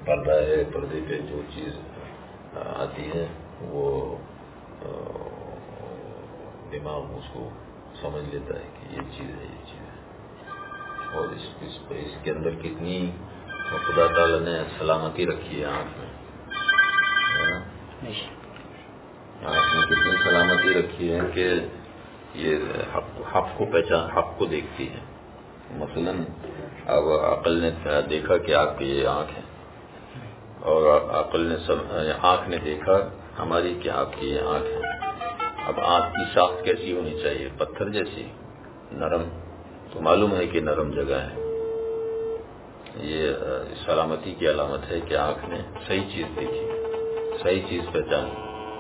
پردہ ہے، پردے پہ جو چیز آتی ہے وہ دماغ اس کو سمجھ لیتا ہے کہ یہ چیز ہے، یہ چیز ہے. اور اس کے اندر کتنی خدا تعالیٰ نے سلامتی رکھی ہے آنکھ میں، آنکھ میں کتنی سلامتی رکھی ہے کہ یہ حق کو پہچان، حق کو دیکھتی ہے. مثلاً اب عقل نے دیکھا کہ آپ کی یہ آنکھ ہے، اور آنکھ نے دیکھا ہماری کہ آپ کی یہ آنکھ ہے. اب آنکھ کی ساخت کیسی ہونی چاہیے؟ پتھر جیسی نرم، تو معلوم ہے کہ نرم جگہ ہے. یہ سلامتی کی علامت ہے کہ آنکھ نے صحیح چیز دیکھی، صحیح چیز پہچانی.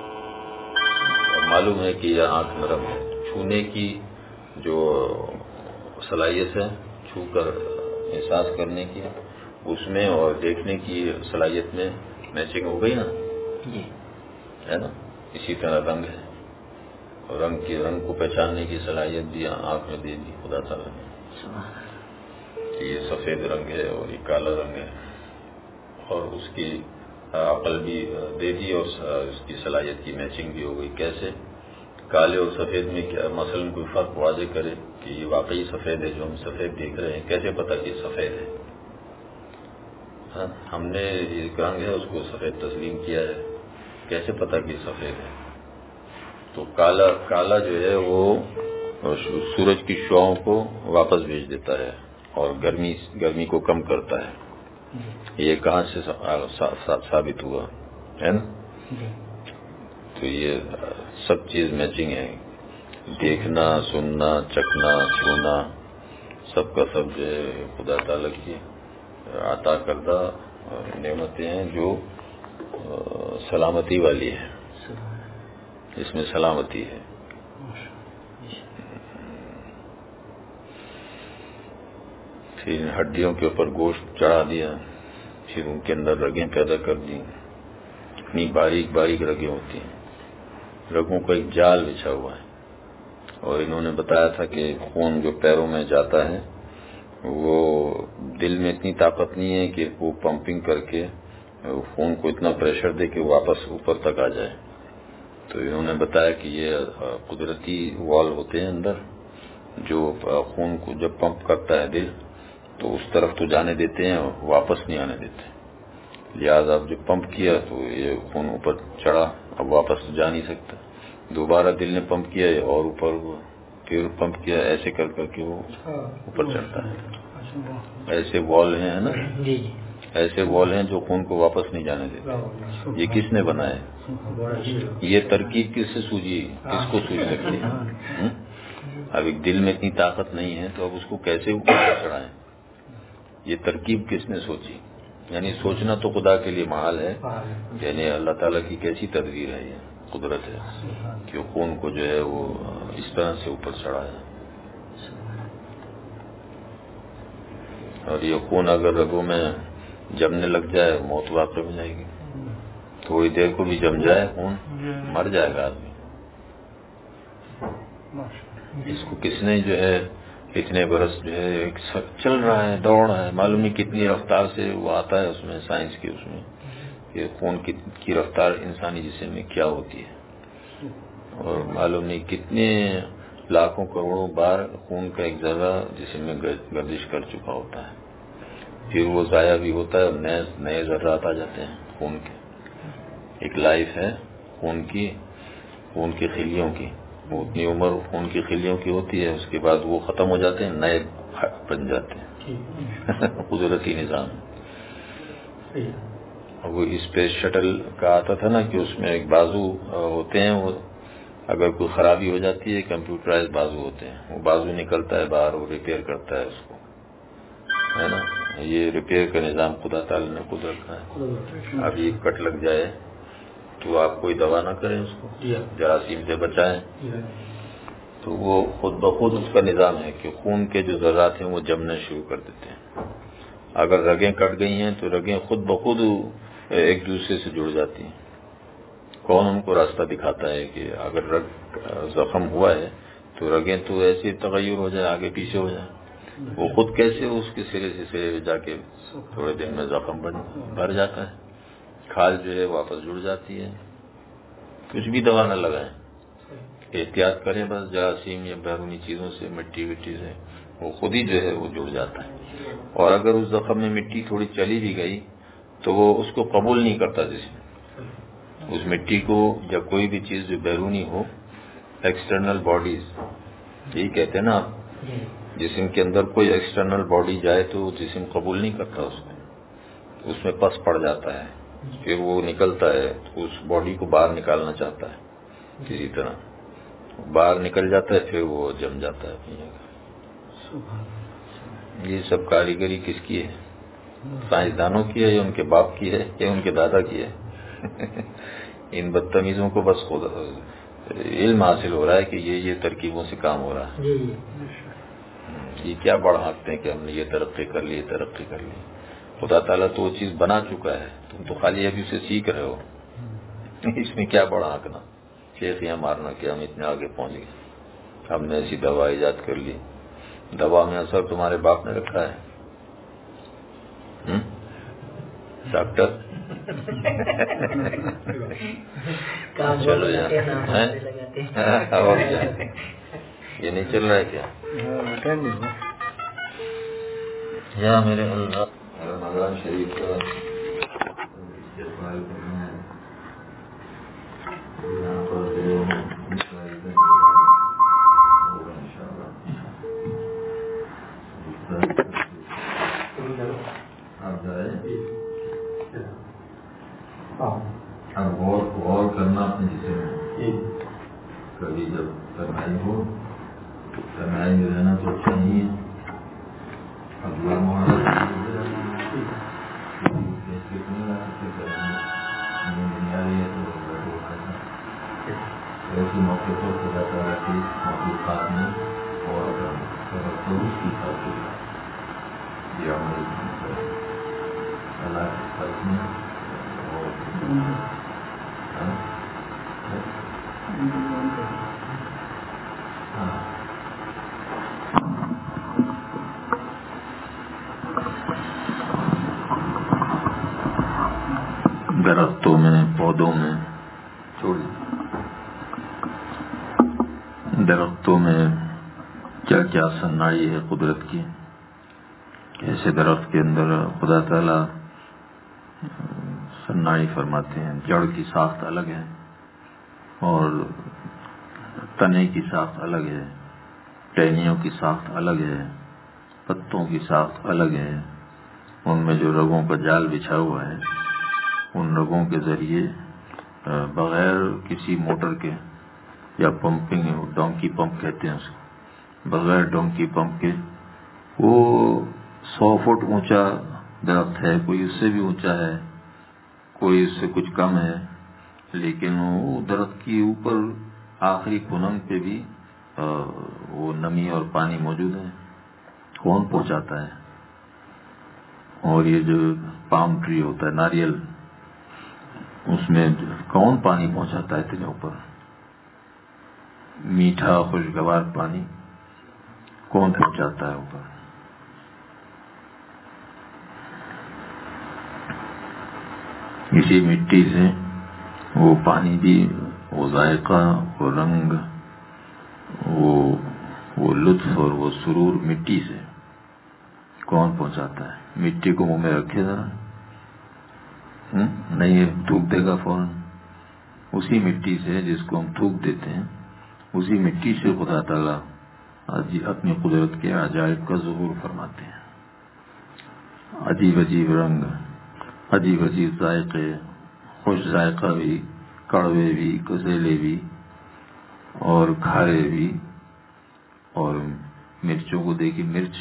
معلوم ہے کہ یہ آنکھ نرم ہے. چھونے کی جو صلاحیت ہے، چھو کر احساس کرنے کی، اس میں اور دیکھنے کی صلاحیت میں میچنگ ہو گئی نا، ہے نا. اسی طرح رنگ ہے، رنگ کو پہچاننے کی صلاحیت بھی آنکھ میں دے دی خدا تعالیٰ نے کہ یہ سفید رنگ ہے اور یہ کالا رنگ ہے، اور اس کی عقل بھی دے دی اور اس کی صلاحیت کی میچنگ بھی ہو گئی. کیسے؟ کالے اور سفید میں کیا مثلاً کوئی فرق واضح کرے کہ یہ واقعی سفید ہے، جو ہم سفید دیکھ رہے ہیں، کیسے پتہ کہ سفید ہے؟ ہم نے یہ رنگ ہے اس کو سفید تسلیم کیا ہے، کیسے پتہ کہ سفید ہے؟ تو کالا جو ہے وہ سورج کی شعاؤں کو واپس بھیج دیتا ہے اور گرمی کو کم کرتا ہے. یہ کہاں سے ثابت ہوا ہے نا؟ تو یہ سب چیز میچنگ ہے، دیکھنا، سننا، چکھنا، چھونا، سب کا سب جو ہے خدا تعالیٰ کی عطا کردہ نعمتیں ہیں جو سلامتی والی ہیں. اس میں سلامتی ہے. پھر ہڈیوں کے اوپر گوشت چڑھا دیا، پھر ان کے اندر رگیں پیدا کر دی. اتنی باریک باریک رگیں ہوتی ہیں، رگوں کا ایک جال بچھا ہوا ہے. اور انہوں نے بتایا تھا کہ خون جو پیروں میں جاتا ہے وہ دل میں اتنی طاقت نہیں ہے کہ وہ پمپنگ کر کے خون کو اتنا پریشر دے کہ واپس اوپر تک آ جائے. تو انہوں نے بتایا کہ یہ قدرتی وال ہوتے ہیں اندر، جو خون کو جب پمپ کرتا ہے دل تو اس طرف تو جانے دیتے ہیں اور واپس نہیں آنے دیتے. لہٰذا اب جب پمپ کیا تو یہ خون اوپر چڑھا، اب واپس جا نہیں سکتا. دوبارہ دل نے پمپ کیا اور اوپر ہوا، پھر پمپ کیا، ایسے کر کر کے وہ اوپر چڑھتا ہے. ایسے وال ہیں نا، ایسے وال ہیں جو خون کو واپس نہیں جانے دیتے. یہ کس نے بنایا؟ یہ ترکیب کس سے سوجی؟ کس کو سوج سکتی ہے؟ اب ایک دل میں اتنی طاقت نہیں ہے تو اب اس کو کیسے اوپر چڑھائیں؟ یہ ترکیب کس نے سوچی؟ یعنی سوچنا تو خدا کے لیے محال ہے، یعنی اللہ تعالیٰ کی کیسی تدبیر ہے، یہ قدرت ہے کہ خون کو جو ہے وہ اس طرح سے اوپر چڑھایا. اور یہ خون اگر رگوں میں جمنے لگ جائے موت واقع ہو جائے گی. تھوڑی دیر کو بھی جم جائے خون مر جائے گا آدمی. اس کو کس نے جو ہے اتنے برس جو ہے چل رہا ہے، دوڑ رہا ہے، معلوم نہیں کتنی رفتار سے وہ آتا ہے اس میں سائنس کی، اس میں کہ خون کی رفتار انسانی جسم میں کیا ہوتی ہے، اور معلوم نہیں کتنے لاکھوں کروڑوں بار خون کا ایک ذرہ جسم میں گردش کر چکا ہوتا ہے. پھر وہ ضائع بھی ہوتا ہے اور نئے ذرات آ جاتے ہیں خون کے. ایک لائف ہے خون کی خلیوں کی، وہ اتنی عمر خون کی خلیوں کی ہوتی ہے، اس کے بعد وہ ختم ہو جاتے ہیں، نئے بن جاتے ہیں. قدرتی نظام. وہ اسپیس شٹل کا آتا تھا نا کہ اس میں ایک بازو ہوتے ہیں، وہ اگر کوئی خرابی ہو جاتی ہے کمپیوٹرائز بازو ہوتے ہیں، وہ بازو نکلتا ہے باہر، وہ ریپیئر کرتا ہے اس کو، ہے نا. یہ ریپیئر کا نظام خدا تعالی نے خود رکھا ہے. اب یہ کٹ لگ جائے تو آپ کوئی دوا نہ کریں، اس کو جراثیم سے بچائیں، تو وہ خود بخود اس کا نظام ہے کہ خون کے جو ذرات ہیں وہ جمنا شروع کر دیتے ہیں. اگر رگیں کٹ گئی ہیں تو رگیں خود بخود ایک دوسرے سے جڑ جاتی ہیں. کون ان کو راستہ دکھاتا ہے کہ اگر رگ زخم ہوا ہے تو رگیں تو ایسے تغیر ہو جائے، آگے پیچھے ہو جائے. وہ خود کیسے اس کے سرے سے جا کے تھوڑے دن میں زخم بھر جاتا ہے، کھال جو ہے واپس جڑ جاتی ہے. کچھ بھی دوا نہ لگائیں، احتیاط کریں، بس جراثیم یا بیرونی چیزوں سے، مٹی وٹی سے وہ خود ہی جو ہے وہ جڑ جاتا ہے. اور اگر اس زخم میں مٹی تھوڑی چلی بھی گئی تو وہ اس کو قبول نہیں کرتا جسم. اس مٹی کو یا کوئی بھی چیز جو بیرونی ہو، ایکسٹرنل باڈیز یہی کہتے ہیں نا آپ، جسم کے اندر کوئی ایکسٹرنل باڈی جائے تو جسم قبول نہیں کرتا اس کو، اس میں پس پڑ جاتا ہے، پھر وہ نکلتا ہے تو اس باڈی کو باہر نکالنا چاہتا ہے، کسی طرح باہر نکل جاتا ہے، پھر وہ جم جاتا ہے اپنی جگہ. یہ سب کاریگری کس کی ہے؟ سائنسدانوں کی ہے یا ان کے باپ کی ہے یا ان کے دادا کی ہے؟ ان بدتمیزوں کو بس خود علم حاصل ہو رہا ہے کہ یہ ترکیبوں سے کام ہو رہا ہے. یہ کیا بڑھ ہانکتے ہیں کہ ہم نے یہ ترقی کر لی، یہ ترقی کر لی. خدا تعالیٰ تو وہ چیز بنا چکا ہے، تم تو خالی ابھی اسے سیکھ رہے ہو. اس میں کیا بڑا ہانکنا، شیخیاں مارنا کہ ہم اتنے آگے پہنچ گئے، ہم نے ایسی دوا ایجاد کر لی. دوا میں اثر تمہارے باپ نے رکھا ہے ڈاکٹر. چلو یار اور کیا یہ نہیں چل رہا ہے کیا؟ یا میرے اللہ رمضان شریف کا استقبال کرنا ہے، یہاں پر اب غور کرنا اپنے جسم میں. کبھی جب تنہائی ہو، تنہائی میں رہنا تو اچھا نہیں ہے. ایسے موقع پر خدا تعالیٰ کی مخلوقات میں اور تبصرہ کی خاطر یہ عمل اللہ کے خرچ میں اور درختوں میں، پودوں میں، درختوں میں کیا کیا صناعی ہے قدرت کی. ایسے درخت کے اندر خدا تعالیٰ صناعی فرماتے ہیں. جڑ کی ساخت الگ ہے اور تنے کی ساخت الگ ہے، ٹہنیوں کی ساخت الگ ہے، پتوں کی ساخت الگ ہے. ان میں جو رگوں کا جال بچھا ہوا ہے، ان رگوں کے ذریعے بغیر کسی موٹر کے یا پمپنگ، ڈونکی پمپ کہتے ہیں اس کو، بغیر ڈونکی پمپ کے وہ 100 فٹ اونچا درخت ہے، کوئی اس سے بھی اونچا ہے، کوئی اس سے کچھ کم ہے، لیکن وہ درخت کی اوپر آخری کننگ پہ بھی وہ نمی اور پانی موجود ہے. کون پہنچاتا ہے؟ اور یہ جو پام ٹری ہوتا ہے، ناریل، اس میں کون پانی پہنچاتا ہے اتنے اوپر؟ میٹھا خوشگوار پانی کون پہنچاتا ہے اوپر؟ اسی مٹی سے وہ پانی بھی، وہ ذائقہ، وہ رنگ، وہ لطف اور وہ سرور مٹی سے کون پہنچاتا ہے؟ مٹی کو منہ میں رکھے ذرا، نہیں تھوک دے گا فوراً. اسی مٹی سے جس کو ہم تھوک دیتے ہیں، اسی مٹی سے خدا تعالیٰ اپنی قدرت کے عجائب کا ظہور فرماتے ہیں. عجیب عجیب رنگ، عجیب عجیب ذائقے، خوش ذائقہ بھی، کڑوے بھی، کسیلے بھی اور کھارے بھی. اور مرچوں کو دیکھی،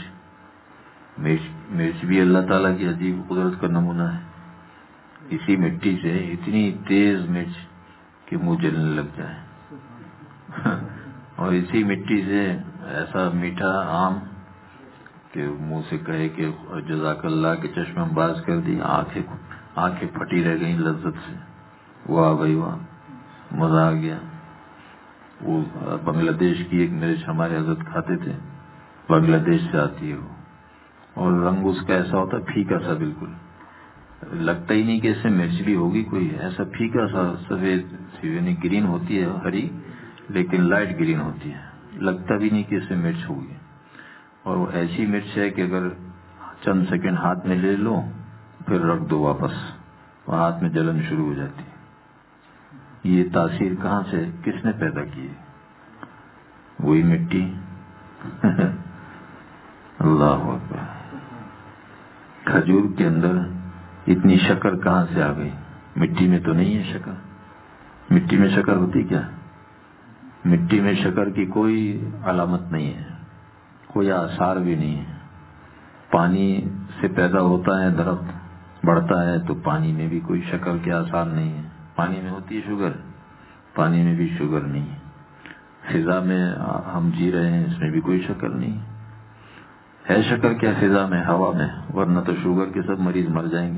مرچ بھی اللہ تعالیٰ کی عجیب قدرت کا نمونہ ہے. اسی مٹی سے اتنی تیز مرچ کہ منہ جلنے لگ جائے، اور اسی مٹی سے ایسا میٹھا آم کہ منہ سے کہے کہ جزاک اللہ کے چشمہ باز کر دی، آنکھیں پھٹی رہ گئیں لذت سے. واہ بھائی واہ، مزہ آ گیا. وہ بنگلہ دیش کی ایک مرچ ہمارے حضرت کھاتے تھے، بنگلہ دیش سے آتی ہے وہ، اور رنگ اس کا ایسا ہوتا ہے پھیکا سا، بالکل لگتا ہی نہیں کہ اس سے مرچ بھی ہوگی کوئی، ایسا پھیکا سا سفید، یعنی گرین ہوتی ہے ہری لیکن لائٹ گرین ہوتی ہے، لگتا بھی نہیں کہ اس سے مرچ ہوگی. اور وہ ایسی مرچ ہے کہ اگر چند سیکنڈ ہاتھ میں لے لو پھر رکھ دو واپس، اور ہاتھ میں جلن شروع ہو جاتی ہے. یہ تاثیر کہاں سے، کس نے پیدا کی ہے؟ وہی مٹی. اللہ اکبر. کھجور کے اندر اتنی شکر کہاں سے آ گئی؟ مٹی میں تو نہیں ہے شکر. مٹی میں شکر ہوتی کیا؟ مٹی میں شکر کی کوئی علامت نہیں ہے، کوئی آثار بھی نہیں ہے. پانی سے پیدا ہوتا ہے درخت، بڑھتا ہے تو پانی میں بھی کوئی شکر کے آثار نہیں ہے. پانی میں ہوتی ہے شوگر، پانی میں بھی شوگر نہیں ہے. فضا میں ہم جی رہے ہیں، اس میں بھی کوئی شکر نہیں ہے. شکر کیا فضا میں، ہوا میں، ورنہ تو شوگر کے سب مریض مر جائیں گے.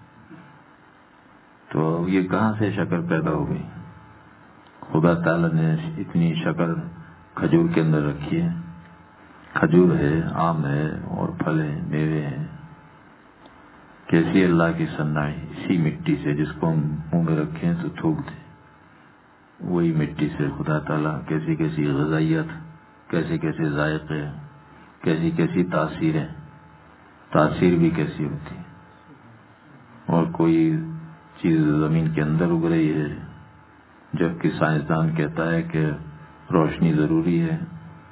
تو یہ کہاں سے شکر پیدا ہو گئی؟ خدا تعالی نے اتنی شکر کھجور کے اندر رکھی ہے. کھجور ہے، آم ہے، اور پھل ہے، میوے ہیں. کیسی اللہ کی صنائی، اسی مٹی سے جس کو ہم منہ میں رکھیں تو تھوک دیں، وہی مٹی سے خدا تعالیٰ کیسی کیسی غذائیت، کیسے کیسے ذائقے، کیسی کیسی تاثیریں، تاثیر بھی کیسی ہوتی ہے. اور کوئی چیز زمین کے اندر اگ رہی ہے، جبکہ سائنسدان کہتا ہے کہ روشنی ضروری ہے.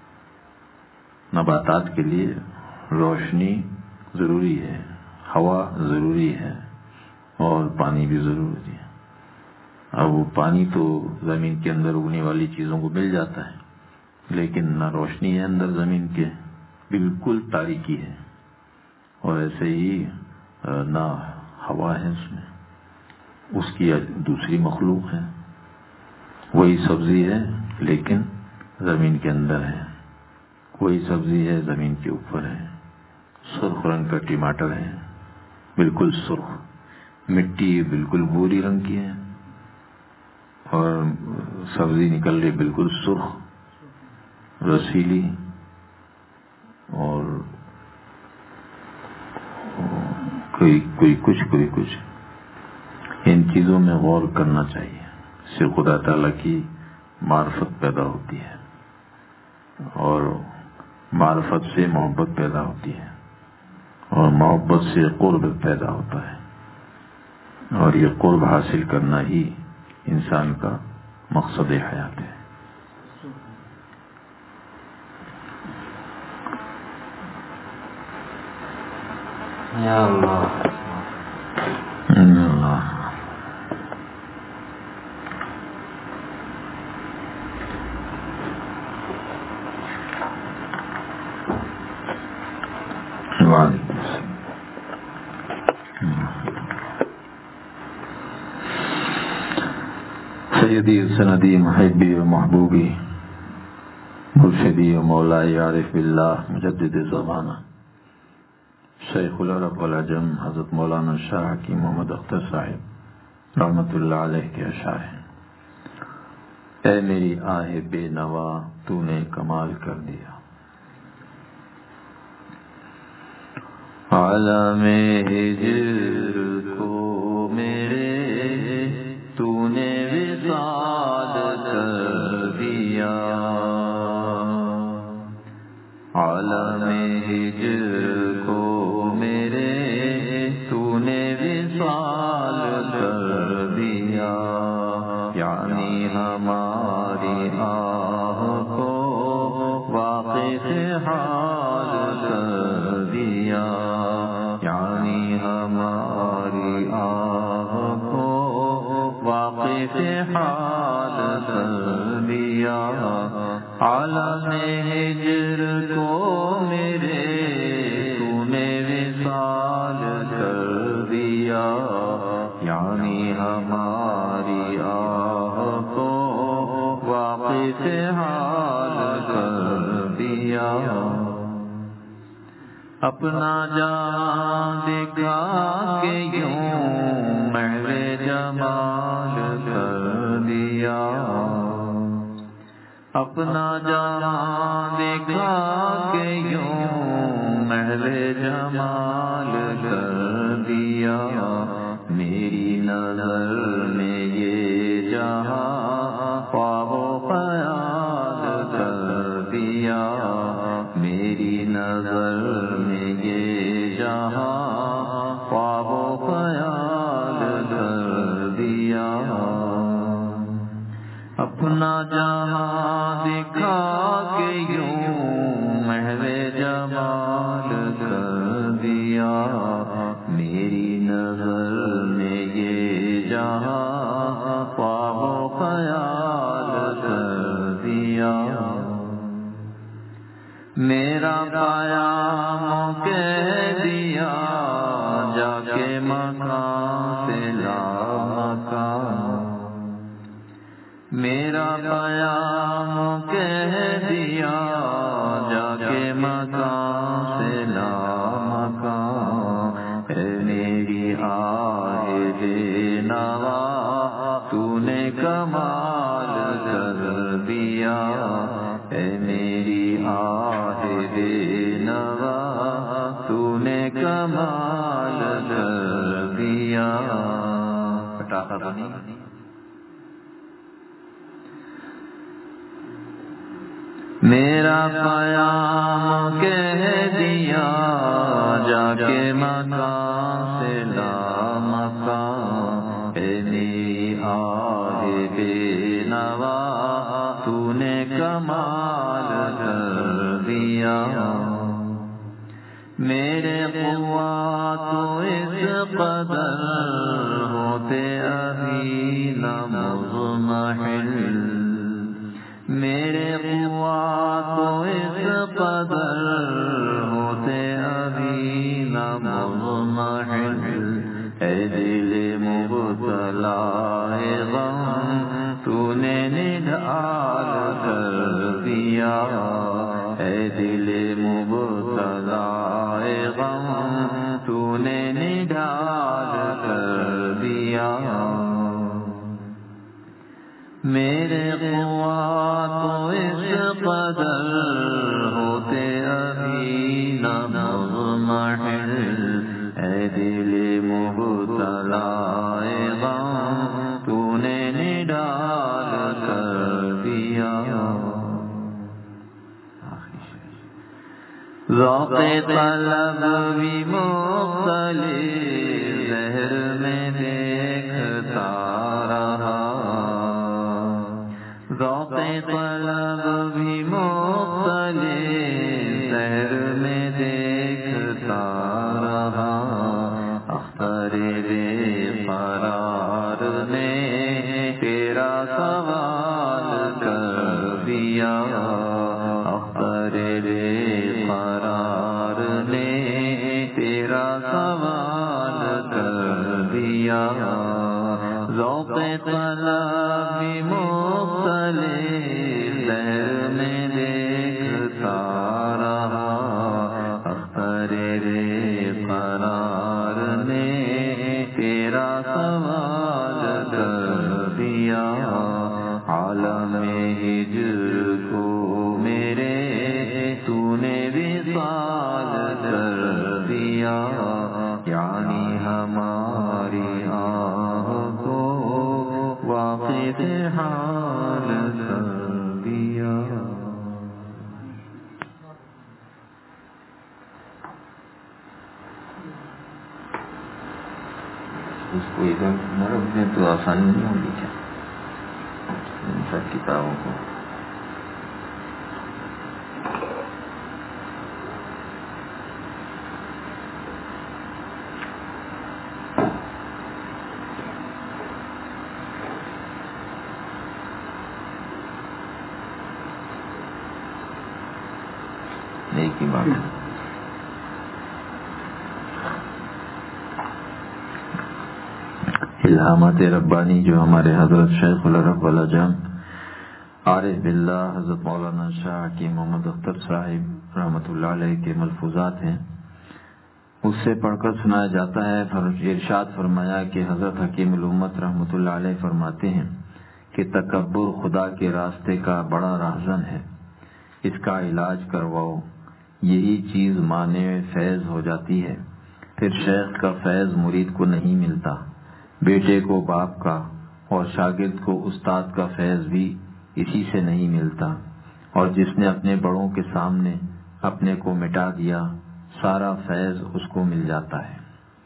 نباتات کے لیے روشنی ضروری ہے، ہوا ضروری ہے، اور پانی بھی ضروری ہے. اب وہ پانی تو زمین کے اندر اگنے والی چیزوں کو مل جاتا ہے، لیکن نہ روشنی ہے اندر زمین کے، بالکل تاریکی ہے. اور ایسے ہی نہ ہوا ہے اس میں، اس کی دوسری مخلوق ہے. وہی سبزی ہے لیکن زمین کے اندر ہے، وہی سبزی ہے زمین کے اوپر ہے. سرخ رنگ کا ٹماٹر ہے، بالکل سرخ. مٹی بالکل بھوری رنگ کی ہے، اور سبزی نکل رہی بالکل سرخ، رسیلی. اور کوئی کچھ. ان چیزوں میں غور کرنا چاہیے. اس سے خدا تعالیٰ کی معرفت پیدا ہوتی ہے، اور معرفت سے محبت پیدا ہوتی ہے، اور محبت سے قرب پیدا ہوتا ہے. اور یہ قرب حاصل کرنا ہی انسان کا مقصد حیات ہے. یا اللہ، یا اللہ. سیدی سندی محبی و محبوبی مرشدی و مولائی عارف باللہ مجدد زمانہ شیخ العرب والعجم حضرت مولانا شاہ حکیم محمد اختر صاحب رحمت اللہ علیہ کے اشعار ہیں. اے میری آہ بے نوا تو نے کمال کر دیا، عالم ہجر کو میرے تو نے وصال کر دیا، عالم ہجر کو میرے تو نے وصال کر دیا. یعنی ہماری آہ کو واقف حال کر دیا، یعنی ہماری آہ کو واقف حال کر دیا. عالم ہجر کو میرے تو نے وصال کر دیا، یعنی ہماری آہ کو واقف حال کر دیا. اپنا جان دکھا کے یوں محو جمال کر دیا، اپنا جان دکھا کے یوں نظر میں یہ جہاں خواب و خیال کر دیا، میری نظر میں یہ جہاں خواب و خیال کر دیا، اپنا جہاں دکھا کے یوں محو جمال کر دیا، میری نظر میں یہ جہاں خواب و خیال کر دیا، میرا قیام کہہ دیا جا کے مکان سے لامکان، میرا قیام کہہ دیا جا کے مکان سے لامکان، اے میری آہ بے نوا تو نے کمال کر دیا، اے میری آہ بے نوا تو نے کمال کر دیا۔ پٹاخہ بنی میرا قیام کہہ دیا جا کے مکان سے لامکان، اے میری آہ بے نوا تو نے کمال کر دیا، میرے قوات تو اس قدر ہوتے ابھی نہ مضمحل، میرے قوات تو اس قدر ہوتے ابھی نہ مضمحل، اے دل مبتلا غم تو نے نڈھال کر دیا، اے دل مبتلا غم تو نے نڈھال کر دیا، میرے قوات تو اس قدر ہوتے ابھی نہ مضمحل، اے دل مبتلا غم تو نے نڈال کر دیا، ذوق طلب بھی مختلف زہر میں دیکھتا رہا، ذوق طلب بھی مختلف زہر میں دیکھتا رہا، اختر بے قرار نے تیرا سوال کر دیا، اختر بے قرار نے تیرا سوال کر دیا، ذوق طلب بھی مختلف زہر میں دیکھتا رہا، اختر بے قرار نے تیرا سوال کر دیا، عالم ہجر کو میرے تو نے وصال کر دیا، یعنی ہماری آہ کو واقف حال کر دیا۔ اس کو ادھر نہ رکھ دیں تو آسانی نہیں ہوگی کیا ان سب کتابوں کو؟ ایک ہی بات ہے، الہامات ربانی جو ہمارے حضرت شیخ العرب والاجان عارف باللہ حضرت مولانا شاہ حکیم محمد اختر صاحب رحمۃ اللہ علیہ کے ملفوظات ہیں، اس سے پڑھ کر سنایا جاتا ہے۔ ارشاد فرمایا کہ حضرت حکیم الامت رحمۃ اللہ علیہ فرماتے ہیں کہ تکبر خدا کے راستے کا بڑا راہزن ہے، اس کا علاج کرواؤ، یہی چیز مانع فیض ہو جاتی ہے، پھر شیخ کا فیض مرید کو نہیں ملتا، بیٹے کو باپ کا اور شاگرد کو استاد کا فیض بھی اسی سے نہیں ملتا، اور جس نے اپنے بڑوں کے سامنے اپنے کو مٹا دیا سارا فیض اس کو مل جاتا ہے۔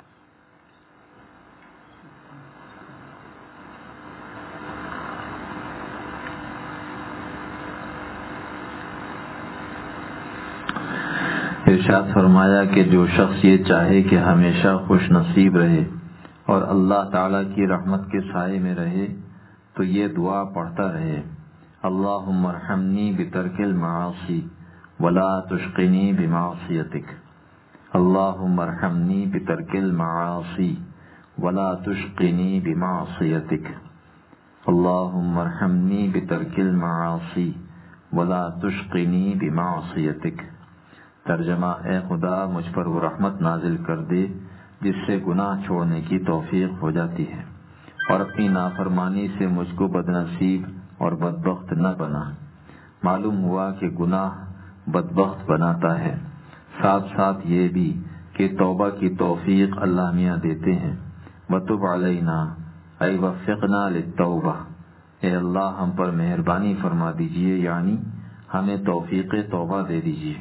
ارشاد فرمایا کہ جو شخص یہ چاہے کہ ہمیشہ خوش نصیب رہے اور اللہ تعالی کی رحمت کے سائے میں رہے تو یہ دعا پڑھتا رہے، اللہم ارحمنی بترک المعاصی ولا تشقنی بمعصیتک، اللہم ارحمنی بترک المعاصی ولا تشقنی بمعصیتک، اللہم ارحمنی بترک المعاصی ولا تشقنی بمعصیتک۔ ترجمہ: اے خدا مجھ پر وہ رحمت نازل کر دے جس سے گناہ چھوڑنے کی توفیق ہو جاتی ہے، اور اپنی نافرمانی سے مجھ کو بدنصیب اور بدبخت نہ بنا۔ معلوم ہوا کہ گناہ بدبخت بناتا ہے، ساتھ ساتھ یہ بھی کہ توبہ کی توفیق اللہ میاں دیتے ہیں۔ وَتُبْ عَلَيْنَا اَيْ وَفِّقْنَا لِلتَّوْبَةِ، اے اللہ ہم پر مہربانی فرما دیجئے، یعنی ہمیں توفیق توبہ دے دیجئے۔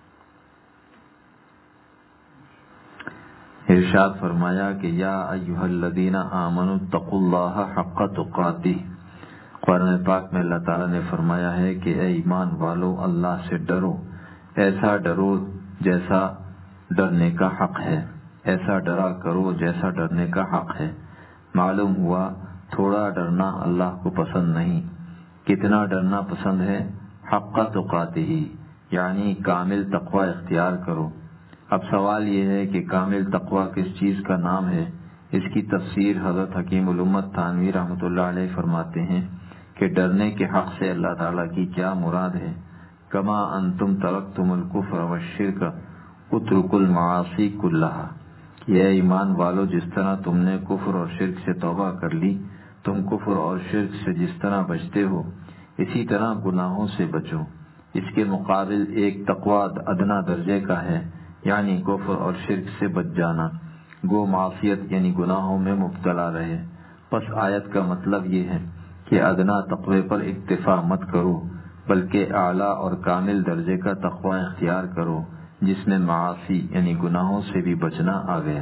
ارشاد فرمایا کہ یا ایھا الذین آمنوا اتقوا اللہ حق تقاتہ۔ قرآن پاک میں اللہ تعالیٰ نے فرمایا ہے کہ اے ایمان والو اللہ سے ڈرو، ایسا ڈرو جیسا ڈرنے کا حق ہے، ایسا ڈرا کرو جیسا ڈرنے کا حق ہے۔ معلوم ہوا تھوڑا ڈرنا اللہ کو پسند نہیں، کتنا ڈرنا پسند ہے؟ حق تقاتہ، یعنی کامل تقوی اختیار کرو۔ اب سوال یہ ہے کہ کامل تقوی کس چیز کا نام ہے؟ اس کی تفسیر حضرت حکیم الامت تھانوی رحمۃ اللہ علیہ فرماتے ہیں کہ ڈرنے کے حق سے اللہ تعالیٰ کی کیا مراد ہے؟ کما انتم ترکتم الکفر والشرک اترکوا المعاصی کلھا، یہ ایمان والو جس طرح تم نے کفر اور شرک سے توبہ کر لی، تم کفر اور شرک سے جس طرح بچتے ہو اسی طرح گناہوں سے بچو۔ اس کے مقابل ایک تقوی ادنا درجے کا ہے، یعنی کفر اور شرک سے بچ جانا، گو معصیت یعنی گناہوں میں مبتلا رہے۔ پس آیت کا مطلب یہ ہے کہ ادنا تقوی پر اکتفا مت کرو، بلکہ اعلیٰ اور کامل درجے کا تقوی اختیار کرو جس میں معاصی یعنی گناہوں سے بھی بچنا آ گیا۔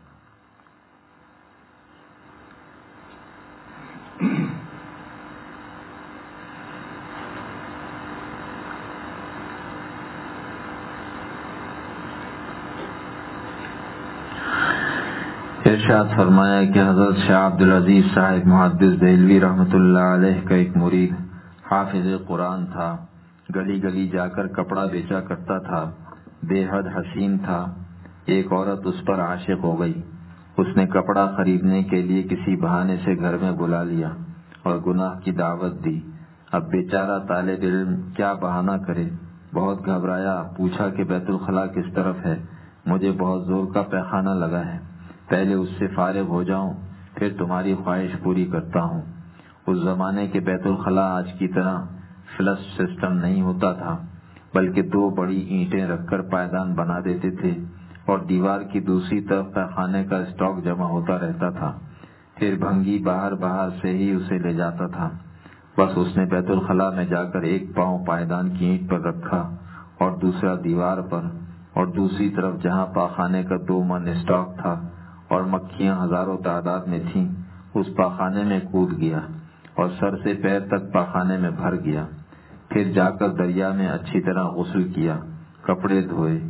ارشاد فرمایا کہ حضرت شاہ عبدالعزیز صاحب محدث دہلوی رحمۃ اللہ علیہ کا ایک مرید حافظ قرآن تھا، گلی گلی جا کر کپڑا بیچا کرتا تھا، بے حد حسین تھا۔ ایک عورت اس پر عاشق ہو گئی، اس نے کپڑا خریدنے کے لیے کسی بہانے سے گھر میں بلا لیا اور گناہ کی دعوت دی۔ اب بیچارہ طالب علم کیا بہانہ کرے، بہت گھبرایا، پوچھا کہ بیت الخلاء کس طرف ہے؟ مجھے بہت زور کا پیخانہ لگا ہے، پہلے اس سے فارغ ہو جاؤں پھر تمہاری خواہش پوری کرتا ہوں۔ اس زمانے کے بیت الخلاء آج کی طرح فلش سسٹم نہیں ہوتا تھا، بلکہ دو بڑی اینٹیں رکھ کر پائیدان بنا دیتے تھے اور دیوار کی دوسری طرف پیخانے کا اسٹاک جمع ہوتا رہتا تھا، پھر بھنگی باہر سے ہی اسے لے جاتا تھا۔ بس اس نے بیت الخلاء میں جا کر ایک پاؤں پائیدان کی اینٹ پر رکھا اور دوسرا دیوار پر، اور دوسری طرف جہاں پاخانے کا 2 من اسٹاک تھا اور مکھیاں ہزاروں تعداد میں تھیں، اس پاخانے میں کود گیا اور سر سے پیر تک پاخانے میں بھر گیا۔ پھر جا کر دریا میں اچھی طرح غسل کیا، کپڑے دھوئے۔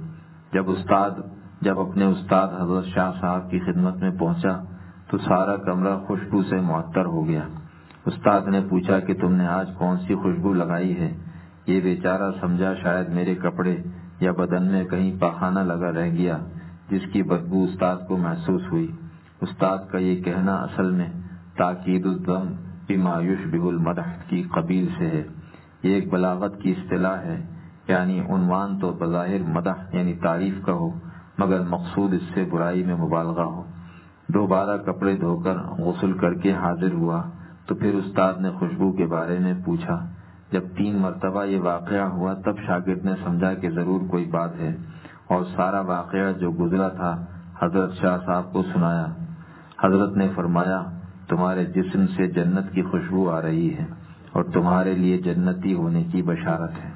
جب اپنے استاد حضرت شاہ صاحب کی خدمت میں پہنچا تو سارا کمرہ خوشبو سے معطر ہو گیا۔ استاد نے پوچھا کہ تم نے آج کون سی خوشبو لگائی ہے؟ یہ بیچارہ سمجھا شاید میرے کپڑے یا بدن میں کہیں پاخانہ لگا رہ گیا، جس کی بدبو استاد کو محسوس ہوئی۔ استاد کا یہ کہنا اصل میں تاکید الذم بما یشبہ المدح کی قبیل سے ہے۔ یہ ایک بلاغت کی اصطلاح ہے، یعنی عنوان تو بظاہر مدح یعنی تعریف کا ہو، مگر مقصود اس سے برائی میں مبالغہ ہو۔ دوبارہ کپڑے دھو کر غسل کر کے حاضر ہوا تو پھر استاد نے خوشبو کے بارے میں پوچھا۔ جب 3 مرتبہ یہ واقعہ ہوا تب شاگرد نے سمجھا کہ ضرور کوئی بات ہے، اور سارا واقعہ جو گزرا تھا حضرت شاہ صاحب کو سنایا۔ حضرت نے فرمایا تمہارے جسم سے جنت کی خوشبو آ رہی ہے اور تمہارے لیے جنتی ہونے کی بشارت ہے۔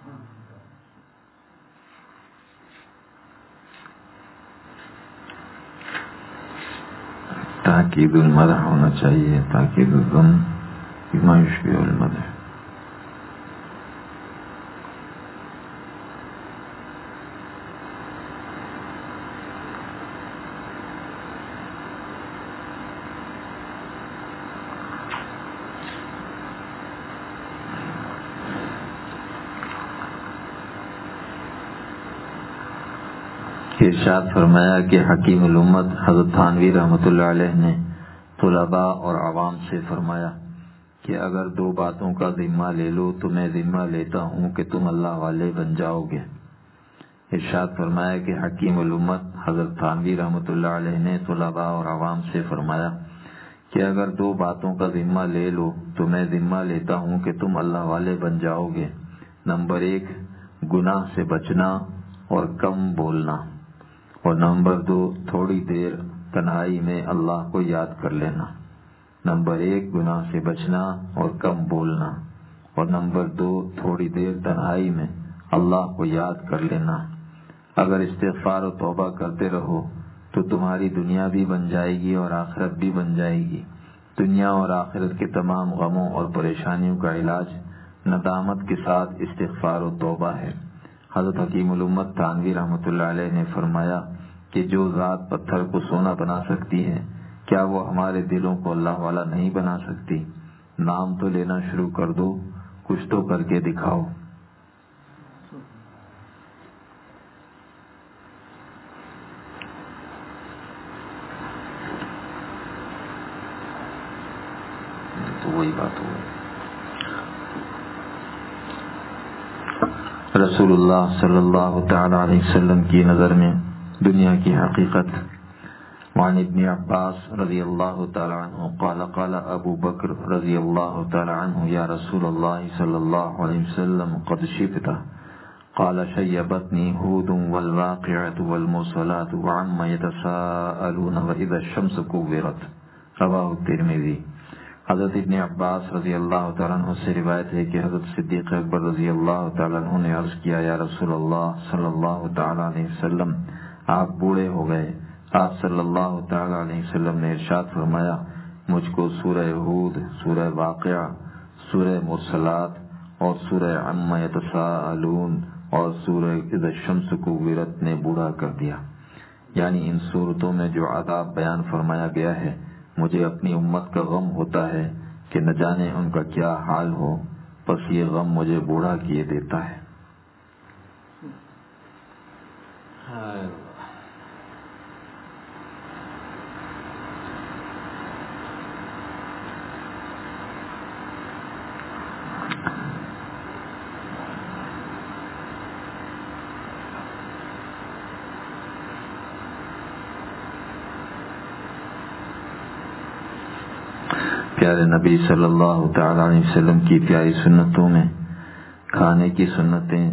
تاکید المدح ہونا چاہیے، تاکید الضم بما يشبه المدح۔ ارشاد فرمایا کہ حکیم الامت حضرت تھانوی رحمۃ اللہ علیہ نے طلباء اور عوام سے فرمایا کہ اگر دو باتوں کا ذمہ لے لو تو میں ذمہ لیتا ہوں کہ تم اللہ والے بن جاؤ گے۔ ارشاد فرمایا کہ حکیم الامت حضرت تھانوی رحمۃ اللہ علیہ نے طلباء اور عوام سے فرمایا کہ اگر دو باتوں کا ذمہ لے لو تو میں ذمہ لیتا ہوں کہ تم اللہ والے بن جاؤ گے۔ نمبر 1 گناہ سے بچنا اور کم بولنا، اور نمبر 2 تھوڑی دیر تنہائی میں اللہ کو یاد کر لینا۔ نمبر 1 گناہ سے بچنا اور کم بولنا، اور نمبر 2 تھوڑی دیر تنہائی میں اللہ کو یاد کر لینا۔ اگر استغفار و توبہ کرتے رہو تو تمہاری دنیا بھی بن جائے گی اور آخرت بھی بن جائے گی۔ دنیا اور آخرت کے تمام غموں اور پریشانیوں کا علاج ندامت کے ساتھ استغفار و توبہ ہے۔ حضرت حکیم الامت تھانوی رحمۃ اللہ علیہ نے فرمایا کہ جو ذات پتھر کو سونا بنا سکتی ہے، کیا وہ ہمارے دلوں کو اللہ والا نہیں بنا سکتی؟ نام تو لینا شروع کر دو، کچھ تو کر کے دکھاؤ۔ تو وہی بات ہو رسول اللہ صلی اللہ تعالی علیہ وسلم کی نظر میں دنیا کی حقیقت۔ وعن ابن عباس رضی اللہ تعالی عنہ قال قال ابو بکر رضی اللہ تعالی عنہ یا رسول اللہ صلی اللہ علیہ وسلم قد شبت قال شیبتنی ہود والواقعۃ والمرسلات وعما یتساءلون واذا الشمس کورت، رواہ الترمذی۔ حضرت ابن عباس رضی اللہ تعالیٰ عنہ سے روایت ہے کہ حضرت صدیق اکبر رضی اللہ تعالیٰ عنہ نے عرض کیا یا رسول اللہ صلی اللہ تعالیٰ علیہ وسلم آپ بوڑھے ہو گئے۔ آپ صلی اللہ تعالیٰ علیہ وسلم نے ارشاد فرمایا مجھ کو سورہ ہود، سورہ واقعہ، سورہ مرسلات اور سورہ عما یتساءلون اور سورہ اذا الشمس کورت نے بوڑھا کر دیا، یعنی ان صورتوں میں جو عذاب بیان فرمایا گیا ہے مجھے اپنی امت کا غم ہوتا ہے کہ نہ جانے ان کا کیا حال ہو، بس یہ غم مجھے بوڑھا کیے دیتا ہے۔ پیارے نبی صلی اللہ تعالی علیہ وسلم کی پیاری سنتوں میں کھانے کی سنتیں،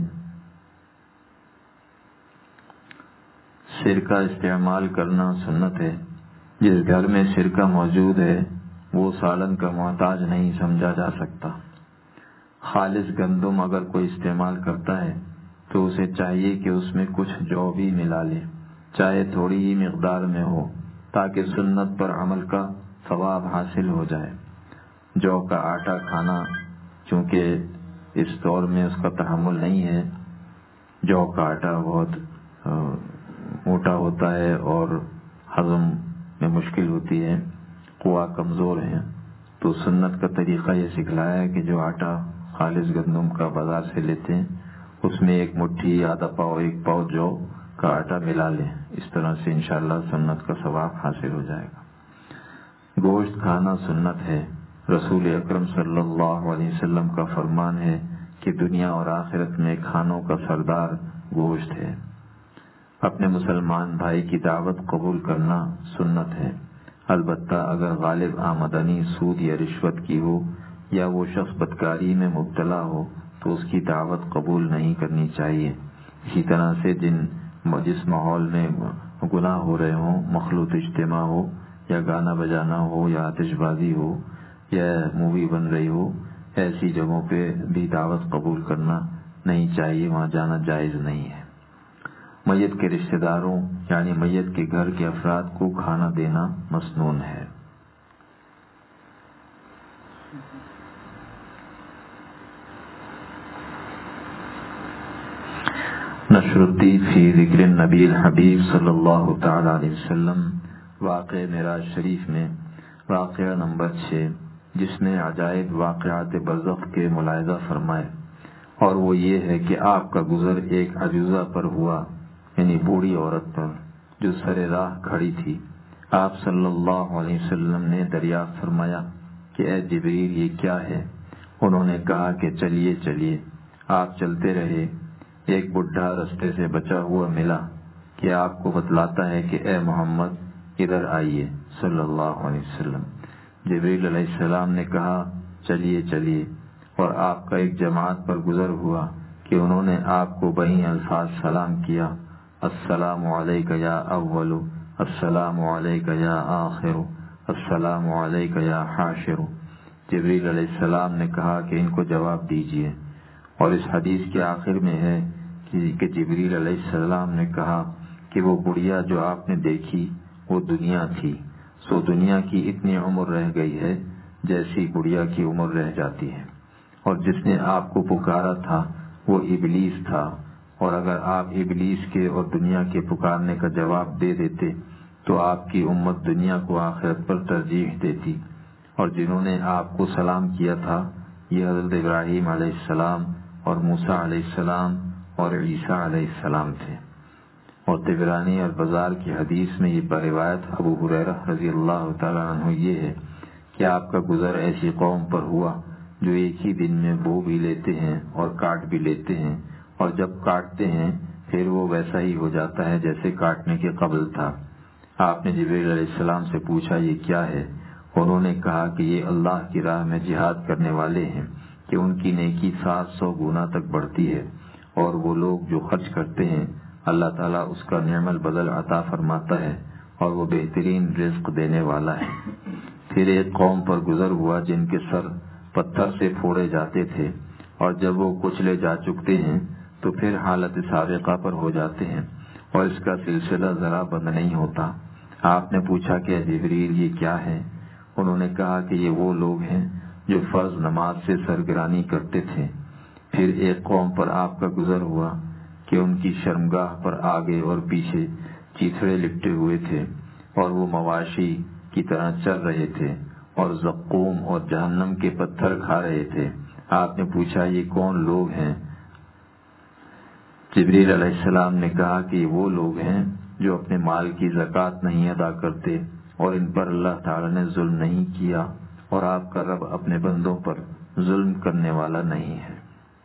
سرکہ استعمال کرنا سنت ہے۔ جس گھر میں سرکہ موجود ہے وہ سالن کا محتاج نہیں سمجھا جا سکتا۔ خالص گندم اگر کوئی استعمال کرتا ہے تو اسے چاہیے کہ اس میں کچھ جو بھی ملا لے، چاہے تھوڑی ہی مقدار میں ہو، تاکہ سنت پر عمل کا ثواب حاصل ہو جائے۔ جو کا آٹا کھانا چونکہ اس دور میں اس کا تحمل نہیں ہے، جو کا آٹا بہت موٹا ہوتا ہے اور ہضم میں مشکل ہوتی ہے، قوا کمزور ہیں، تو سنت کا طریقہ یہ سکھلایا ہے کہ جو آٹا خالص گندم کا بازار سے لیتے ہیں اس میں ایک مٹھی، آدھا پاؤ، ایک پاؤ جو کا آٹا ملا لیں۔ اس طرح سے انشاءاللہ سنت کا ثواب حاصل ہو جائے گا۔ گوشت کھانا سنت ہے۔ رسول اکرم صلی اللہ علیہ وسلم کا فرمان ہے کہ دنیا اور آخرت میں کھانوں کا سردار گوشت ہے۔ اپنے مسلمان بھائی کی دعوت قبول کرنا سنت ہے، البتہ اگر غالب آمدنی سود یا رشوت کی ہو یا وہ شخص بدکاری میں مبتلا ہو تو اس کی دعوت قبول نہیں کرنی چاہیے۔ اسی طرح سے جس ماحول میں گناہ ہو رہے ہوں، مخلوط اجتماع ہو، یا گانا بجانا ہو یا آتش بازی ہو یا مووی بن رہی ہو، ایسی جگہوں پہ بھی دعوت قبول کرنا نہیں چاہیے، وہاں جانا جائز نہیں ہے۔ میت کے رشتہ داروں یعنی میت کے گھر کے افراد کو کھانا دینا مسنون ہے۔ نشر الدین فی ذکر النبی الحبیب صلی اللہ تعالی علیہ وسلم، واقعہ معراج شریف میں واقعہ نمبر 6، جس میں عجائب واقعات برزخ کے ملاحظہ فرمائے، اور وہ یہ ہے کہ آپ کا گزر ایک عجوزہ پر ہوا، یعنی بوڑھی عورت پر جو سر راہ کھڑی تھی۔ آپ صلی اللہ علیہ وسلم نے دریافت فرمایا کہ اے جبریل یہ کیا ہے؟ انہوں نے کہا کہ چلیے چلیے۔ آپ چلتے رہے، ایک بڈھا رستے سے بچا ہوا ملا کہ آپ کو بتلاتا ہے کہ اے محمد ادھر آئیے صلی اللہ علیہ وسلم۔ جبریل علیہ السلام نے کہا چلیے چلیے، اور آپ کا ایک جماعت پر گزر ہوا کہ انہوں نے آپ کو بہی الفاظ سلام کیا، السلام علیک یا اول، السلام علیک یا آخر، السلام علیک یا حاشر۔ جبریل علیہ السلام نے کہا کہ ان کو جواب دیجیے، اور اس حدیث کے آخر میں ہے کہ جبریل علیہ السلام نے کہا کہ وہ بڑھیا جو آپ نے دیکھی وہ دنیا تھی، سو دنیا کی اتنی عمر رہ گئی ہے جیسی بڑھیا کی عمر رہ جاتی ہے، اور جس نے آپ کو پکارا تھا وہ ابلیس تھا، اور اگر آپ ابلیس کے اور دنیا کے پکارنے کا جواب دے دیتے تو آپ کی امت دنیا کو آخرت پر ترجیح دیتی، اور جنہوں نے آپ کو سلام کیا تھا یہ حضرت ابراہیم علیہ السلام اور موسیٰ علیہ السلام اور عیسیٰ علیہ السلام تھے۔ اور طبرانی اور بازار کی حدیث میں یہ روایت ابو ہریرہ رضی اللہ تعالیٰ عنہ یہ ہے کہ آپ کا گزر ایسی قوم پر ہوا جو ایک ہی دن میں بو بھی لیتے ہیں اور کاٹ بھی لیتے ہیں، اور جب کاٹتے ہیں پھر وہ ویسا ہی ہو جاتا ہے جیسے کاٹنے کے قبل تھا۔ آپ نے جبریل علیہ السلام سے پوچھا یہ کیا ہے؟ انہوں نے کہا کہ یہ اللہ کی راہ میں جہاد کرنے والے ہیں کہ ان کی نیکی 700 گنا تک بڑھتی ہے، اور وہ لوگ جو خرچ کرتے ہیں اللہ تعالیٰ اس کا نعم البدل عطا فرماتا ہے، اور وہ بہترین رزق دینے والا ہے۔ پھر ایک قوم پر گزر ہوا جن کے سر پتھر سے پھوڑے جاتے تھے، اور جب وہ کچلے جا چکتے ہیں تو پھر حالت سابقہ پر ہو جاتے ہیں، اور اس کا سلسلہ ذرا بند نہیں ہوتا۔ آپ نے پوچھا کہ جبریل یہ کیا ہے؟ انہوں نے کہا کہ یہ وہ لوگ ہیں جو فرض نماز سے سرگرانی کرتے تھے۔ پھر ایک قوم پر آپ کا گزر ہوا کہ ان کی شرمگاہ پر آگے اور پیچھے چیتھڑے لپٹے ہوئے تھے، اور وہ مواشی کی طرح چل رہے تھے اور زقوم اور جہنم کے پتھر کھا رہے تھے۔ آپ نے پوچھا یہ کون لوگ ہیں؟ جبریل علیہ السلام نے کہا کہ وہ لوگ ہیں جو اپنے مال کی زکوٰۃ نہیں ادا کرتے، اور ان پر اللہ تعالی نے ظلم نہیں کیا، اور آپ کا رب اپنے بندوں پر ظلم کرنے والا نہیں ہے۔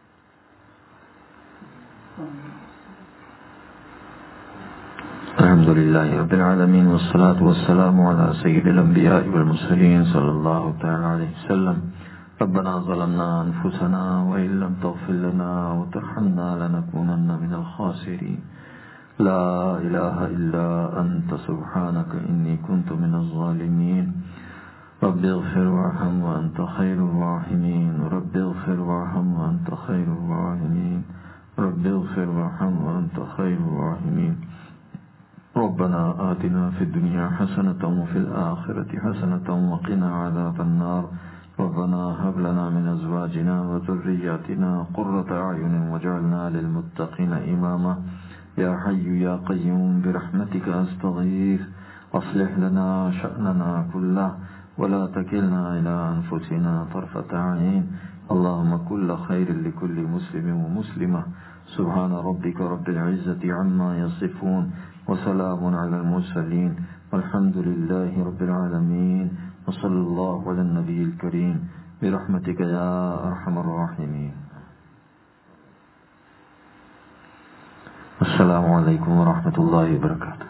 الحمد للہ رب العالمین والصلاة والسلام علی سید الانبیاء والمرسلین صلی اللہ تعالی علیہ وسلم۔ ربنا ظلمنا انفسنا وان لم تغفر لنا وترحمنا لنكونن من الخاسرین۔ لا الہ الا انت سبحانک انی کنت من الظالمین۔ رب اغفر وارحم وانت خیر الراحمین۔ رب اغفر وارحم وانت خیر الراحمین۔ رب اغفر وارحم وانت خیر الراحمین۔ ربنا آتنا في الدنيا حسنة وفي الآخرة حسنة وقنا عذاب النار۔ ربنا هب لنا من أزواجنا وذرياتنا قرة أعين واجعلنا للمتقين إماما۔ يا حي يا قيوم برحمتك أستغيث، أصلح لنا شأننا كله ولا تكلنا إلى أنفسنا طرفة عين۔ اللهم كل خير لكل مسلم ومسلمة۔ سبحان ربك رب العزة عما يصفون، وسلام على المرسلين، والحمد لله رب العالمين، وصلى الله على النبي الكريم برحمتك يا أرحم الراحمين۔ السلام علیکم ورحمۃ اللہ وبرکاتہ۔